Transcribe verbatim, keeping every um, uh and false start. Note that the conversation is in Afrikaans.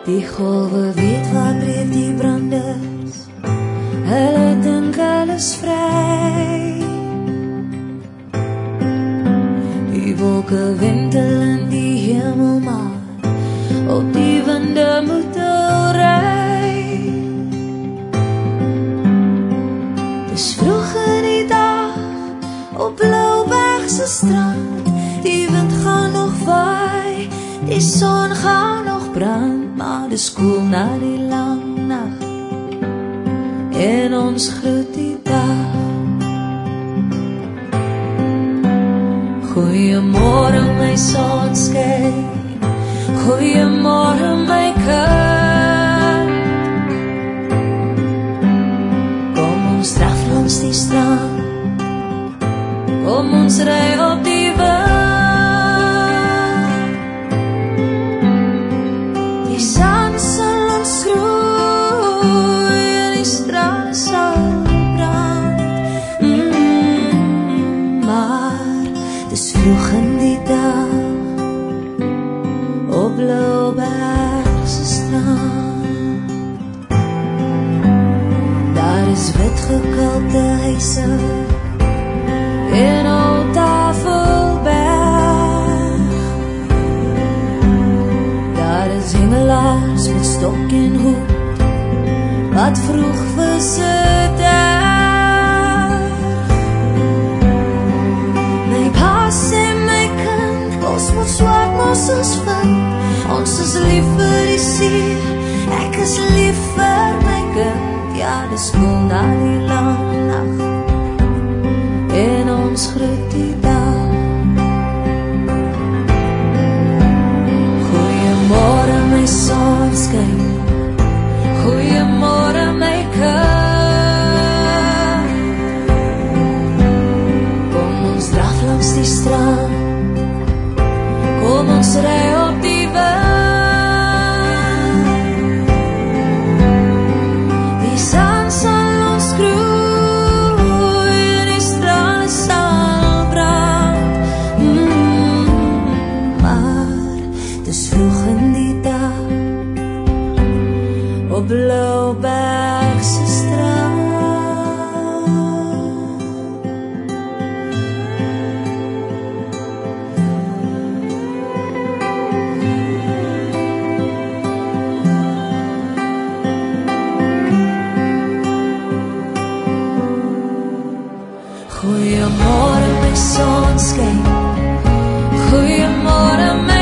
Die golwe weet wat breek die branders, hulle dink hulle is vry. Die wolke wendel in die hemel, maar op die winde moet hulle ry. Dis vroeg in die dag, op Bloubergse strand, die wind gaan nog waai, die son gaan nog brand, maar dis koel na die lang nacht, en ons groet die dag. Goeiemorgen my sonskyn, goeiemorgen my kind. Kom ons draf langs die strand, kom ons ry op die wind. Die son sal ons groei en die strand sal brand. Mm, maar dis vroeg in die dag, op Bloubergse strand. Daar is wit gekalkte huise en ou Tafelberg. Daar is hengelaars met stok en hoed, wat vroeg visit erg. My paas en my kind, ons moet swart mossels vind. Ons is lief vir die see, ek is lief vir my kind. Ja, dis koel na die lang nacht, en ons groet die dag. Goeiemorgen my sonskyn, goeiemorgen my kind. Kom ons draf langs die strand, kom ons ry op die wind. Die son sal ons groei en die strand sal brand. Mm, maar dis vroeg in die dag, op Bloubergse strand. Goeiemorgen my sonskyn, goeiemorgen my